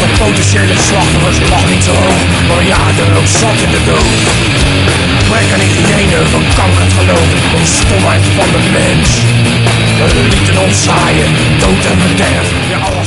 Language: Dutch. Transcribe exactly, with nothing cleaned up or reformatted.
potentiële slachtoffers lag niet zo hoog, maar ja, er ook zat in de dood. Werk aan hygiëne, verkankerd geloof in de stomheid van de mens. We lieten ons zaaien, dood en verderf, ja,